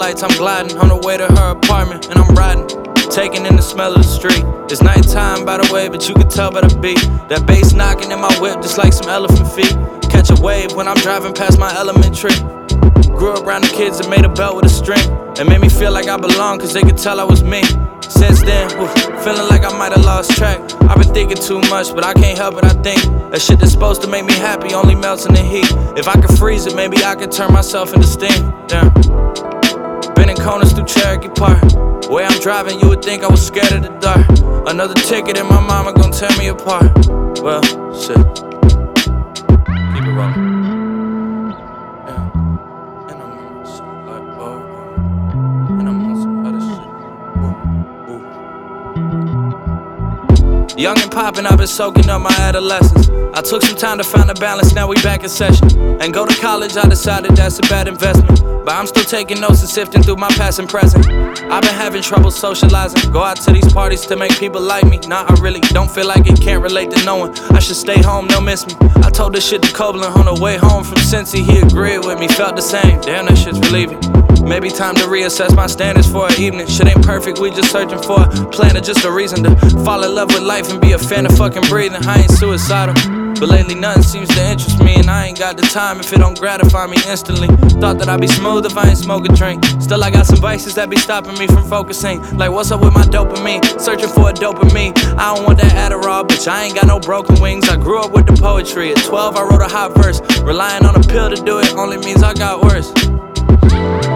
lights, I'm gliding on the way to her apartment, and I'm riding, taking in the smell of the street. It's nighttime, by the way, but you can tell by the beat. That bass knocking in my whip just like some elephant feet. Catch a wave when I'm driving past my elementary. Grew up around the kids that made a belt with a string, and made me feel like I belonged, cause they could tell I was me. Since then, feeling like I might have lost track. I've been thinking too much, but I can't help it, I think. That shit that's supposed to make me happy only melts in the heat. If I could freeze it, maybe I could turn myself into steam. Damn. Been in corners through Cherokee Park. The way I'm driving, you would think I was scared of the dark. Another ticket and my mama gon' tear me apart. Well, shit. Keep it rolling. Young and poppin', I've been soaking up my adolescence. I took some time to find a balance, now we back in session. And go to college, I decided that's a bad investment. But I'm still taking notes and sifting through my past and present. I've been having trouble socializing. Go out to these parties to make people like me. Nah, I really don't feel like it, can't relate to no one. I should stay home, don't miss me. I told this shit to Copeland on the way home from Cincy. He agreed with me, felt the same. Damn, that shit's relieving. Maybe time to reassess my standards for an evening. Shit ain't perfect, we just searching for a plan or just a reason to fall in love with life and be a fan of fucking breathing. I ain't suicidal, but lately nothing seems to interest me, and I ain't got the time if it don't gratify me instantly. Thought that I'd be smooth if I ain't smoke a drink. Still I got some vices that be stopping me from focusing. Like what's up with my dopamine? Searching for a dopamine. I don't want that Adderall, bitch, I ain't got no broken wings. I grew up with the poetry. At 12 I wrote a hot verse. Relying on a pill to do it only means I got worse.